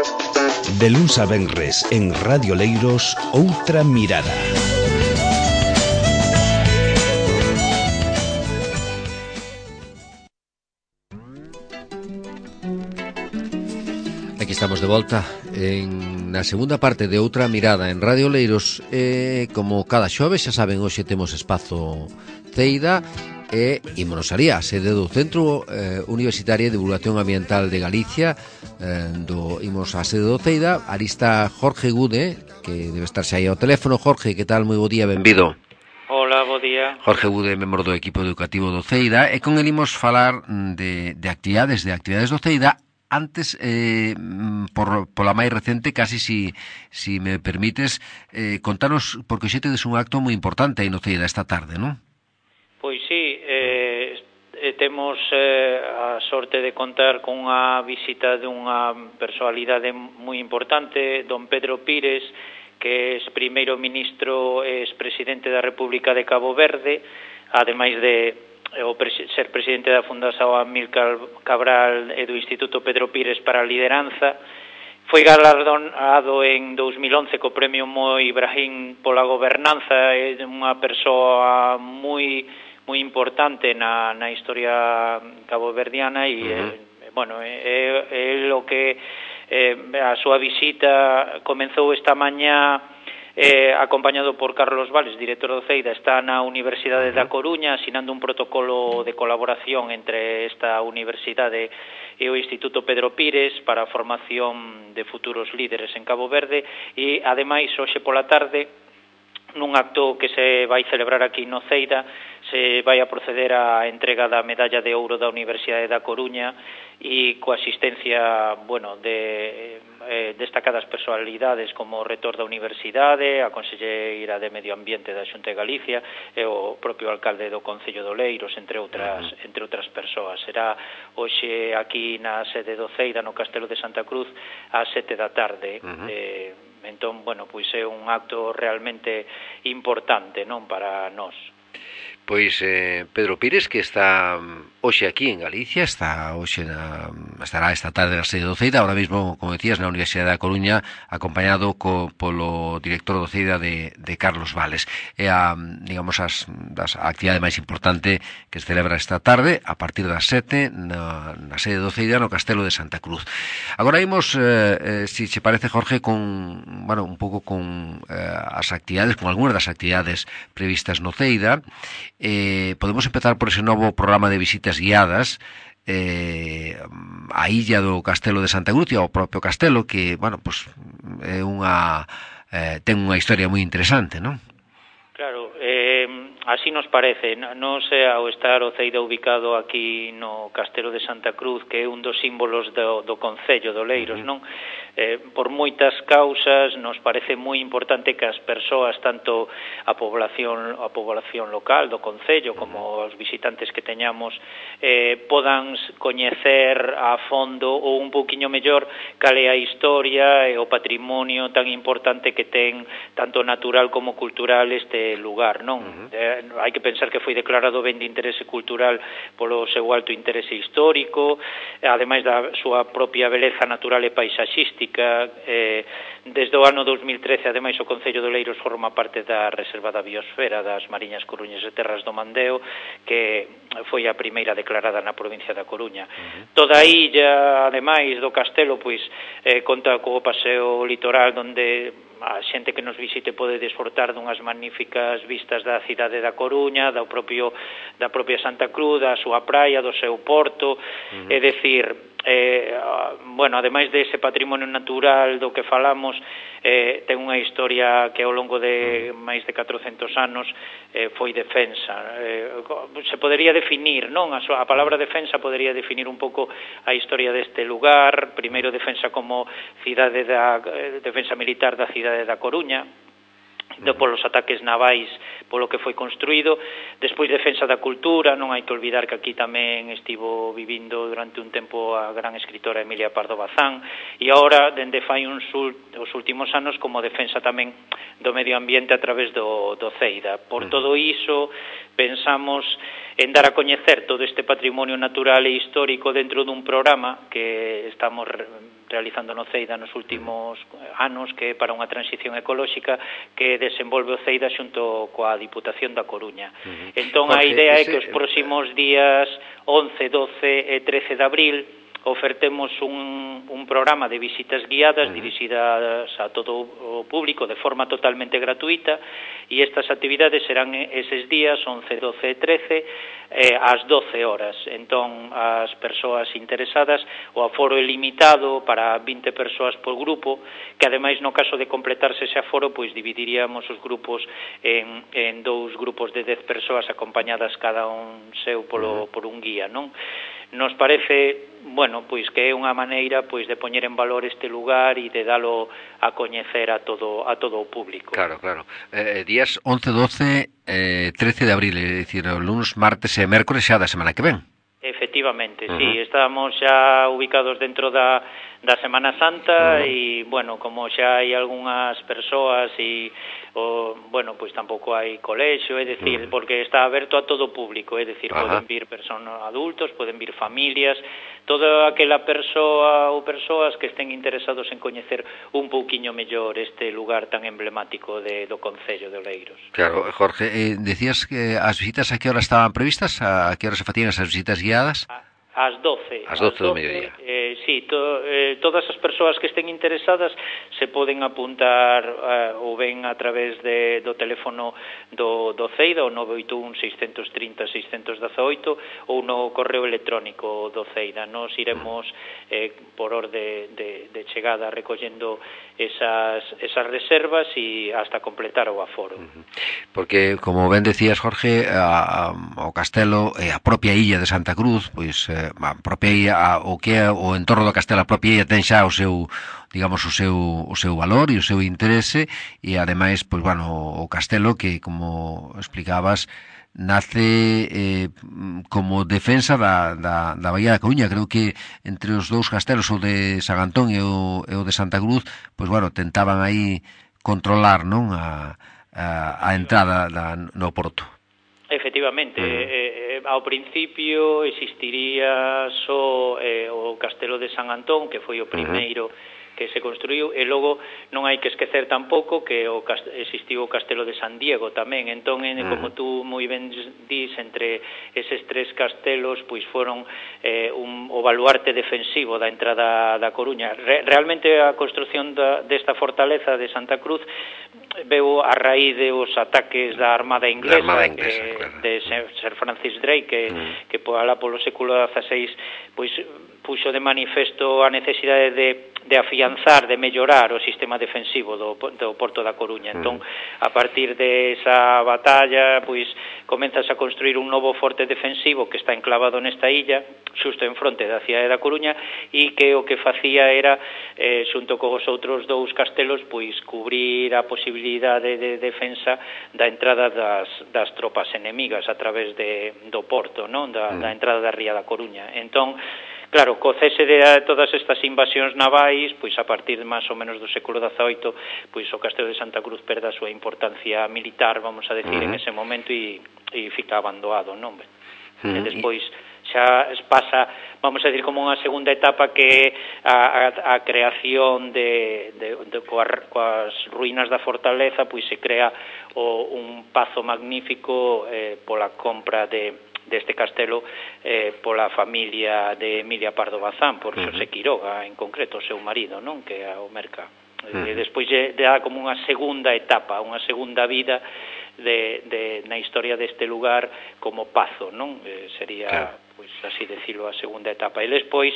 De luns a venres en Radio Leiros, Outra Mirada. Aquí estamos de volta na segunda parte de Outra Mirada en Radio Leiros. Como cada xoves, xa saben, hoxe temos espazo Ceida e ímonos alí, a sede do Centro Universitario de Divulgación Ambiental de Galicia. Imos a sede do Ceida. Ali está Jorge Gude, que debe estarse aí ao teléfono. Jorge, que tal? Moi bo día, benvido. Hola, bo día. Jorge Gude, membro do equipo educativo do Ceida, e con el imos falar de actividades do Ceida. Antes, pola máis recente, casi si me permites, contanos, porque xe tedes un acto moi importante aí no Ceida esta tarde, non? Pois sí, temos a sorte de contar con unha visita dunha personalidade moi importante, don Pedro Pires, que é primeiro ministro e expresidente da República de Cabo Verde, ademais de ser presidente da Fundación Amílcar Cabral e do Instituto Pedro Pires para a Lideranza. Foi galardonado en 2011 co premio Mo Ibrahim pola gobernanza. É unha persoa moi importante na historia caboverdiana e, bueno, é lo que a súa visita comenzou esta mañá acompañado por Carlos Vales, director do Ceida. Está na Universidade da Coruña asinando un protocolo de colaboración entre esta universidade e o Instituto Pedro Pires para a formación de futuros líderes en Cabo Verde. E ademais hoxe pola tarde, nun acto que se vai celebrar aquí no Ceida, se vai a proceder á entrega da medalla de ouro da Universidade da Coruña e coa asistencia, bueno, de destacadas personalidades como o rector da universidade, a conselleira de Medio Ambiente da Xunta de Galicia e o propio alcalde do Concello de Oleiros, entre outras persoas. Será hoxe aquí na sede do Ceida, no Castelo de Santa Cruz, ás 7 da tarde. Entón, bueno, pois é un acto realmente importante, non, para nós. Pois Pedro Pires, que está hoxe aquí en Galicia, estará esta tarde na sede do Ceida, ahora mesmo, como decías, na Universidade da Coruña, acompañado polo director do Ceida de Carlos Vales. É a actividade máis importante que se celebra esta tarde, a partir das 7, na sede do Ceida, no Castelo de Santa Cruz. Agora imos, se che parece, Jorge, un pouco con as actividades, con algunhas das actividades previstas no Ceida. Podemos empezar por ese novo programa de visitas guiadas a illa do Castelo de Santa Cruz e ao propio castelo, que, bueno, pues é ten unha historia moi interesante, non? Claro, así nos parece. Nos ao estar o Ceida ubicado aquí no Castelo de Santa Cruz, que é un dos símbolos do Concello de Oleiros, non? Por moitas causas nos parece moi importante que as persoas, tanto a población local do Concello como os visitantes que teñamos, podan coñecer a fondo ou un pouquiño mellor cal é a historia e o patrimonio tan importante que ten, tanto natural como cultural, este lugar, non? Hai que pensar que foi declarado ben de interese cultural polo seu alto interese histórico, ademais da súa propia beleza natural e paisaxística. Desde o ano 2013, ademais, o Concello de Oleiros forma parte da Reserva da Biosfera das Mariñas Coruñas e Terras do Mandeo, que foi a primeira declarada na provincia da Coruña. Toda a illa, ademais do castelo, pois conta co paseo litoral, onde a xente que nos visite pode desfrutar dunhas magníficas vistas da cidade da Coruña, da propia Santa Cruz, da súa praia, do seu porto. É dicir, bueno, ademais dese patrimonio natural do que falamos, ten unha historia que ao longo de máis de 400 anos foi defensa. Se podería definir, non? A palabra defensa podería definir un pouco a historia deste lugar. Primeiro, defensa como defensa militar da cidade da Coruña, polos ataques navais polo que foi construído. Despois, defensa da cultura. Non hai que olvidar que aquí tamén estivo vivindo durante un tempo a gran escritora Emilia Pardo Bazán, e agora, dende fai os últimos anos, como defensa tamén do medio ambiente a través do Ceida. Por todo iso, pensamos en dar a coñecer todo este patrimonio natural e histórico dentro dun programa que estamos realizando no CEIDA nos últimos anos, que é para unha transición ecolóxica que desenvolve o CEIDA xunto coa Diputación da Coruña. Entón, a idea é que os próximos días 11, 12 e 13 de abril ofertemos un programa de visitas guiadas dirixidas a todo o público de forma totalmente gratuita, e estas actividades serán eses días 11, 12 e 13 ás 12 horas. Entón, as persoas interesadas, o aforo é limitado para 20 persoas por grupo, que ademais no caso de completarse ese aforo, pois dividiríamos os grupos en dous grupos de 10 persoas acompañadas cada un seu por un guía, non? Nos parece, bueno, pois que é unha maneira pois de poñer en valor este lugar e de dalo a coñecer a todo o público. Claro. Días 11, 12, 13 de abril, é dicir, lunes, martes e mércores xa da semana que ven. Efectivamente, sí, estamos xa ubicados dentro da Semana Santa e, bueno, como xa hai algunhas persoas e, bueno, pois tampouco hai colexio, é dicir, porque está aberto a todo o público, é dicir, poden vir personas adultos, poden vir familias, toda aquela persoa ou persoas que estén interesados en coñecer un pouquiño mellor este lugar tan emblemático do Concello de Oleiros. Claro, Jorge, decías que as visitas a que hora estaban previstas? A que hora se facían esas visitas guiadas? Ás 12. Ás 12 do mediodía. Sí, todas as persoas que estén interesadas se poden apuntar ou ben a través do teléfono do CEIDA, o 981-630-618, ou no correo electrónico do CEIDA. Nos iremos por orde de chegada recollendo esas reservas e hasta completar o aforo. Porque, como ben decías, Jorge, o castelo e a propia illa de Santa Cruz, pois a propia illa, o que é o entorno do castelo, a propia illa ten xa o seu, digamos, o seu valor e o seu interese, e ademais, pois, bueno, o castelo que, como explicabas, nace como defensa da Bahía da Coruña. Creo que entre os dous castelos, o de San Antón e o de Santa Cruz, pois, bueno, tentaban aí controlar, non, a entrada no porto. Efectivamente, ao principio existiría só o castelo de San Antón, que foi o primeiro que se construiu, e logo non hai que esquecer tampouco que existiu o castelo de San Diego tamén. Entón, como tú moi ben dis, entre eses tres castelos pois foron o baluarte defensivo da entrada da Coruña. Realmente a construción desta fortaleza de Santa Cruz veu a raíz dos ataques da Armada Inglesa, de Sir Francis Drake, que alá polo século XVI pois puxo de manifesto a necesidade de afianzar, de mellorar o sistema defensivo do Porto da Coruña. Entón, a partir de esa batalla, pois comenzas a construir un novo forte defensivo que está enclavado nesta illa, xusto en fronte da cidade da Coruña, e que o que facía era, xunto cos outros dous castelos, pois cubrir a posibilidade de defensa da entrada das tropas enemigas a través do porto, non? Da entrada da ría da Coruña. Entón, claro, co cese de todas estas invasións navais, pois a partir de máis ou menos do século XVIII, pois o castelo de Santa Cruz perde a súa importancia militar, vamos a decir, en ese momento, e fica abandonado, non? E despois xa pasa, vamos a decir, como unha segunda etapa, que a creación coas ruínas da fortaleza, pois se crea un pazo magnífico pola compra deste castelo pola familia de Emilia Pardo Bazán, por Xosé Quiroga, en concreto, o seu marido, non? Que é o Merca. E despois dá como unha segunda etapa, unha segunda vida na historia deste lugar como pazo, non? Sería, pois, así decirlo, a segunda etapa. E despois,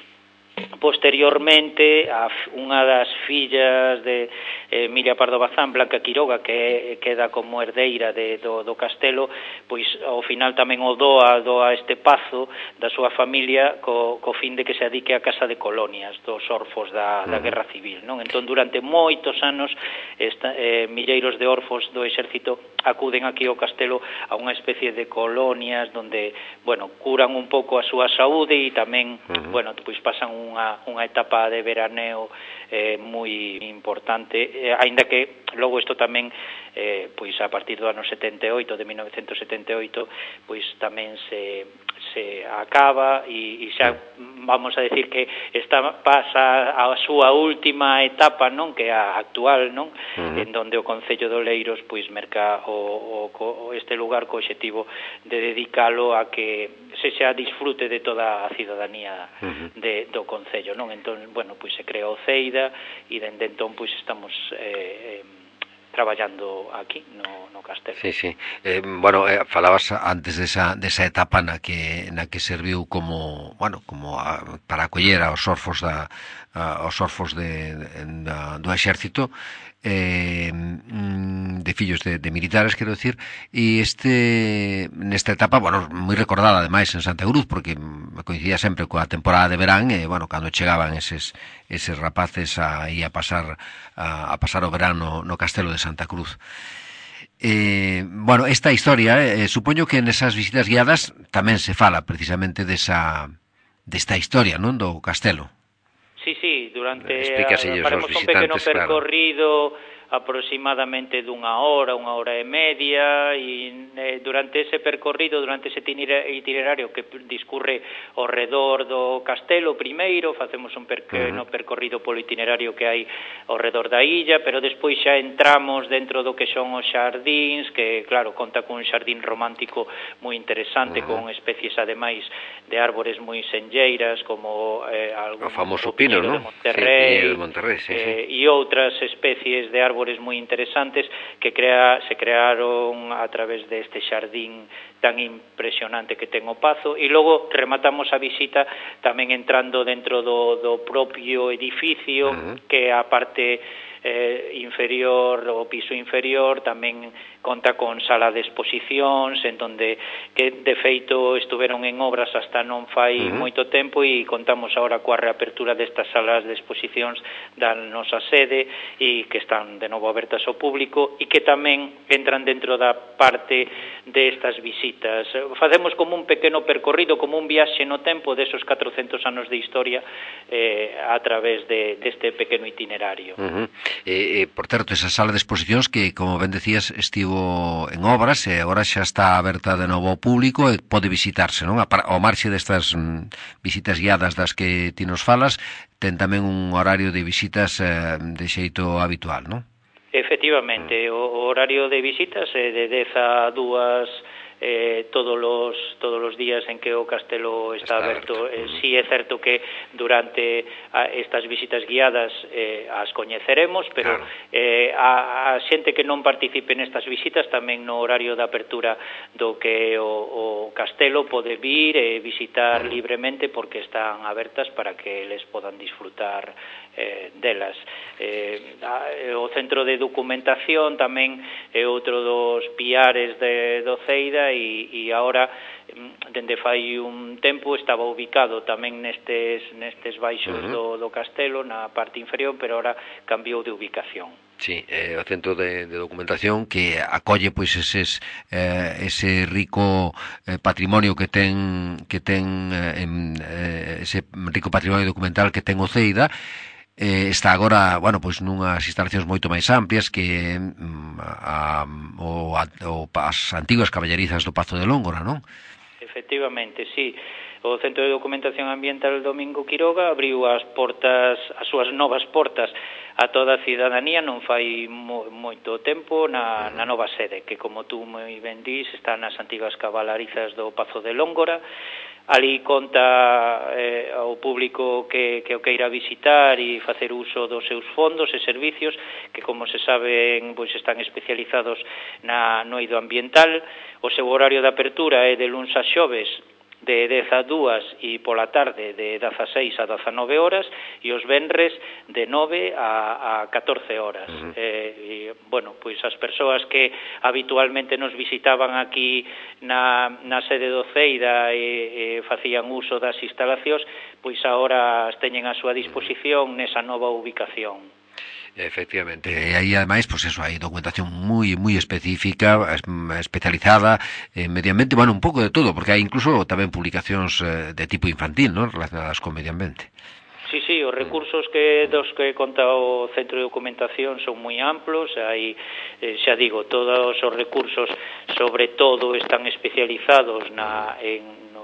posteriormente, unha das fillas de Emilia Pardo Bazán, Blanca Quiroga, que queda como herdeira do castelo, pois ao final tamén o doa este pazo da súa familia co fin de que se adique a casa de colonias dos orfos da Guerra Civil, non? Entón, durante moitos anos, milleiros de orfos do exército acuden aquí ao castelo a unha especie de colonias donde, bueno, curan un pouco a súa saúde e tamén, bueno, pois pasan unha etapa de veraneo moi importante, aínda que logo isto tamén, pois a partir do ano 78, de 1978, pois tamén se se acaba e xa vamos a decir que pasa a súa última etapa, non, que é a actual, non, en donde o Concello de Oleiros pois merca este lugar co obxectivo de dedicalo a que sexa disfrute de toda a cidadanía do Concello, non? Entón, bueno, pois se crea o CEIDA e dende entón pois estamos traballando aquí no castelo. Sí, sí. Bueno, falabas antes desa etapa na que serviu como, bueno, para acoller aos orfos do exército, de fillos de militares, quero decir, e nesta etapa, bueno, moi recordada ademais en Santa Cruz, porque coincidía sempre coa temporada de verán, e, bueno, cando chegaban eses rapaces aí a pasar o verán no castelo de Santa Cruz. Bueno, esta historia, supoño que nesas visitas guiadas tamén se fala precisamente desta historia, non, do castelo. Sí, faremos un pequeno percorrido aproximadamente dunha hora e media, e durante ese percorrido, durante ese itinerario que discurre ao redor do castelo, primeiro facemos un pequeno percorrido polo itinerario que hai ao redor da illa, pero despois xa entramos dentro do que son os xardíns, que claro, conta cun xardín romántico moi interesante, con especies ademais de árbores moi senlleiras, como o famoso pino, de Monterrey, e outras especies de árbores moi interesantes que se crearon a través deste xardín tan impresionante que ten o Pazo, e logo rematamos a visita tamén entrando dentro do propio edificio, que a parte inferior, o piso inferior, tamén conta con sala de exposicións, en donde que de feito estuveron en obras hasta non fai moito tempo, e contamos agora coa reapertura destas salas de exposicións da nosa sede, e que están de novo abertas ao público, e que tamén entran dentro da parte destas visitas. Facemos como un pequeno percorrido, como un viaxe no tempo desos 400 anos de historia a través deste pequeno itinerario. Por certo, esa sala de exposicións que, como ben decías, estivo en obras e agora xa está aberta de novo ao público e pode visitarse, non? Ao marxe destas visitas guiadas das que ti nos falas, ten tamén un horario de visitas de xeito habitual, non? Efectivamente, o horario de visitas é de 10 a 2 todos os días en que o castelo está aberto. Sí é certo que durante estas visitas guiadas as coñeceremos, pero a xente que non participe nestas visitas tamén no horario de apertura do que o castelo pode vir e visitar libremente, porque están abertas para que les podan disfrutar delas. O centro de documentación tamén é outro dos piares do CEIDA, e agora, dende fai un tempo, estaba ubicado tamén nestes baixos do castelo, na parte inferior, pero agora cambiou de ubicación. Sí, o centro de documentación que acolle pois ese rico patrimonio que ten ese rico patrimonio documental que ten o CEIDA. Está agora, bueno, pois nunhas instalacións moito máis amplias que as antiguas caballerizas do Pazo de Lóngora, non? Efectivamente, sí. O Centro de Documentación Ambiental Domingo Quiroga abriu as súas novas portas a toda a cidadanía non fai moito tempo na nova sede, que, como tú moi ben dís, está nas antigas cabalarizas do Pazo de Lóngora. Ali conta ao público que o queira visitar e facer uso dos seus fondos e servicios, que, como se saben, pois están especializados no eido ambiental. O seu horario de apertura é de luns a xoves de 10 a 2 e pola tarde de 16 a 19 horas, e os venres de 9 a 14 horas. E, bueno, pois as persoas que habitualmente nos visitaban aquí na sede do CEIDA e facían uso das instalacións, pois agora as teñen a súa disposición nesa nova ubicación. Efectivamente, e aí ademais, pois eso, hai documentación moi específica, especializada en medio ambiente, bueno, un pouco de todo, porque hai incluso tamén publicacións de tipo infantil, non, relacionadas con medio ambiente. Sí, os recursos dos que conta o Centro de Documentación son moi amplos, hai, xa digo, todos os recursos, sobre todo, están especializados no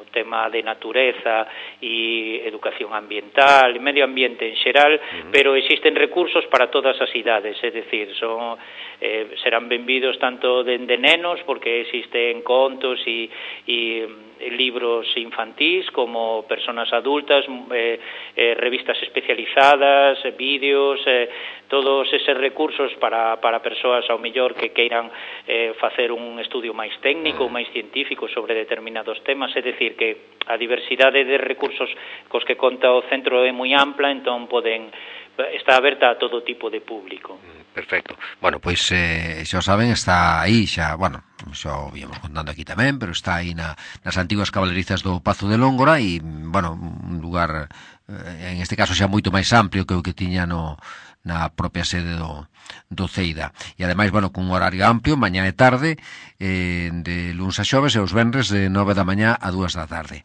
no tema de natureza e educación ambiental, medio ambiente en xeral, pero existen recursos para todas as idades, é dicir, serán benvidos tanto dende nenos, porque existen contos e libros infantís, como personas adultas, revistas especializadas, vídeos, todos eses recursos para persoas ao mellor que queiran facer un estudio máis técnico, máis científico sobre determinados temas, é dicir que a diversidade de recursos cos que conta o centro é moi ampla, entón está aberta a todo tipo de público. Perfecto. Bueno, pois xa o saben, está aí xa, bueno, xa o víamos contando aquí tamén, pero está aí nas antiguas cabalerizas do Pazo de Lóngora e, bueno, un lugar en este caso xa moito máis amplio que o que tiña na propia sede do Ceida. E ademais, bueno, cun horario amplio, mañá e tarde, de luns a xoves e os venres de 9 da mañá a 2 da tarde.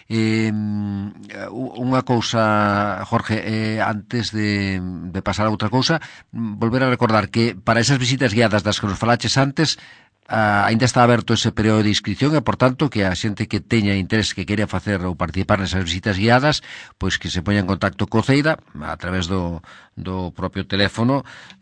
Unha cousa, Jorge, antes de pasar a outra cousa, volver a recordar que para esas visitas guiadas das que nos falaches antes, ainda está aberto ese período de inscripción e, por tanto, que a xente que teña interés, que queira facer ou participar nesas visitas guiadas, pois que se poña en contacto co Ceida a través do propio teléfono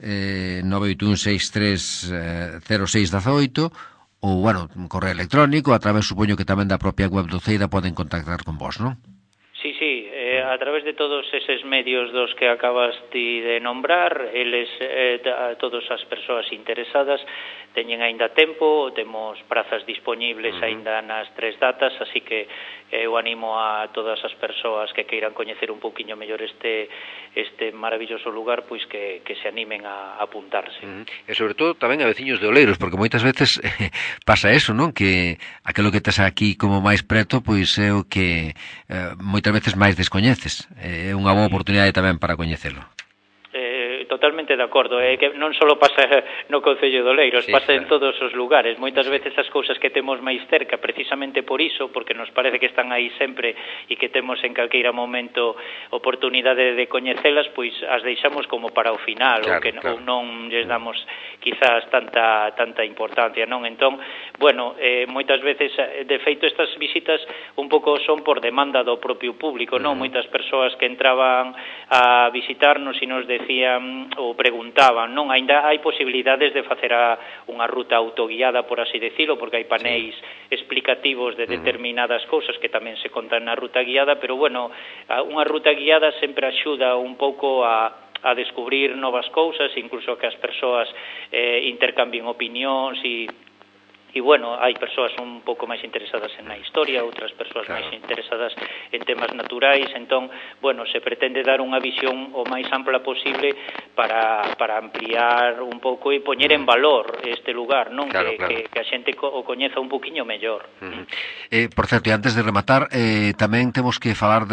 981630618 ou, bueno, un correo electrónico, a través, supoño que tamén da propia web do Ceida poden contactar con vos, non? Sí, a través de todos eses medios dos que acabas de nombrar, eles, todas as persoas interesadas, teñen aínda tempo, temos prazas disponibles aínda nas 3 datas, así que eu animo a todas as persoas que queiran coñecer un pouquiño mellor este maravilloso lugar, pois que se animen a apuntarse. E sobre todo tamén a veciños de Oleiros, porque moitas veces pasa eso, non? Que aquilo que tes aquí como máis preto, pois é o que moitas veces máis descoñeces. É unha boa oportunidade tamén para coñecelo. Totalmente de acordo, que non só pasa no Concello de Oleiros, pasa en todos os lugares. Moitas veces as cousas que temos máis cerca, precisamente por iso, porque nos parece que están aí sempre e que temos en calqueira momento oportunidade de coñecelas, pois as deixamos como para o final, claro, ou non lles damos quizás tanta importancia, non? Entón, bueno, moitas veces, de feito, estas visitas un pouco son por demanda do propio público, non? Moitas persoas que entraban a visitarnos e nos decían ou preguntaban, non? Ainda hai posibilidades de facer unha ruta autoguiada, por así decirlo, porque hai paneis explicativos de determinadas cousas que tamén se contan na ruta guiada, pero bueno, unha ruta guiada sempre axuda un pouco a descubrir novas cousas, incluso que as persoas intercambien opinións e bueno, hai persoas un pouco máis interesadas en a historia, outras persoas máis interesadas en temas naturais, entón, bueno, se pretende dar unha visión o máis ampla posible para ampliar un pouco e poñer en valor este lugar, non? Claro. Que a xente o coñeza un poquinho mellor. Por certo, e antes de rematar, tamén temos que falar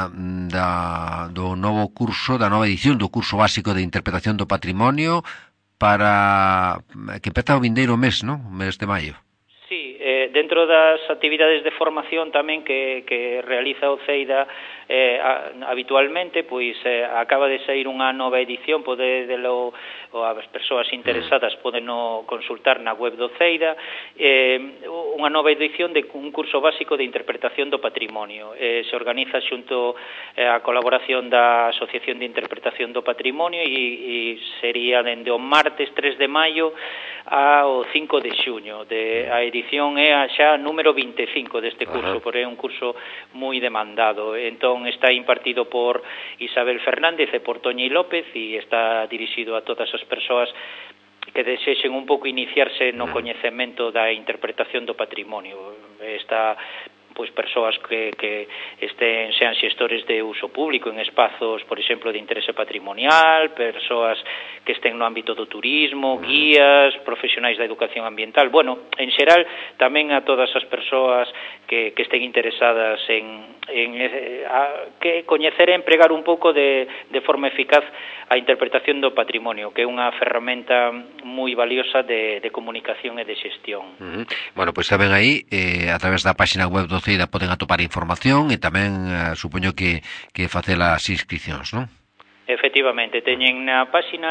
do novo curso, da nova edición do curso básico de interpretación do patrimonio, para que empeza o vindeiro mes, non? O mes de maio. Sí, dentro das actividades de formación tamén que realiza o Ceida habitualmente, pois acaba de sair unha nova edición, podedelo as persoas interesadas podeno consultar na web do Ceida, unha nova edición de un curso básico de interpretación do patrimonio. Se organiza xunto a colaboración da Asociación de Interpretación do Patrimonio e sería dende o martes 3 de maio ao 5 de xuño. A edición é xa número 25 deste curso, porque é un curso moi demandado. Entón está impartido por Isabel Fernández e por Toñi López e está dirixido a todas as persoas que desexen un pouco iniciarse no coñecemento da interpretación do patrimonio. Está pois persoas que sean xestores de uso público en espazos, por exemplo, de interese patrimonial, persoas que estén no ámbito do turismo, guías, profesionais da educación ambiental. Bueno, en xeral, tamén a todas as persoas que estén interesadas en que coñecer e empregar un pouco de forma eficaz a interpretación do patrimonio, que é unha ferramenta moi valiosa de comunicación e de xestión. Bueno, pois saben aí, a través da página web do Ceida poden atopar información e tamén supoño que facer as inscripcións, non? Efectivamente, teñen na página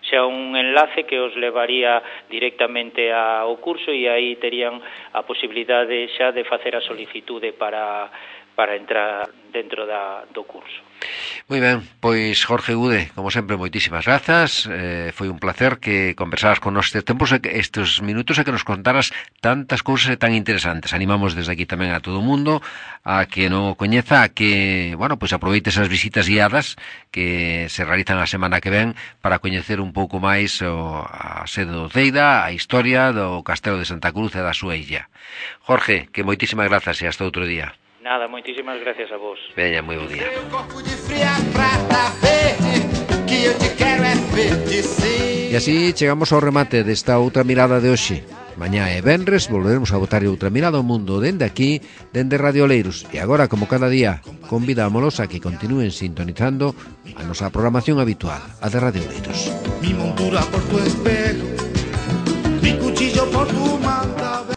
xa un enlace que os levaría directamente ao curso e aí terían a posibilidade xa de facer a solicitude para entrar dentro do curso. Moi ben, pois Jorge Gude, como sempre, moitísimas grazas. Foi un placer que conversaras con nos estes minutos e que nos contaras tantas cousas e tan interesantes. Animamos desde aquí tamén a todo o mundo a que non o coñeza, a que, bueno, pois aproveite esas visitas guiadas que se realizan a semana que ven para coñecer un pouco máis a sede do Ceida, a historia do Castelo de Santa Cruz e da súa illa. Jorge, que moitísimas grazas e hasta outro día. Nada, moitísimas gracias a vos. Veña, moi bo día. E así chegamos ao remate desta outra mirada de hoxe. Mañá e venres volveremos a botar outra mirada ao mundo dende aquí, dende Radio Oleiros. E agora, como cada día, convidámolos a que continúen sintonizando a nosa programación habitual, a de Radio Oleiros. Mi montura por tu espejo, mi cuchillo por tu manta.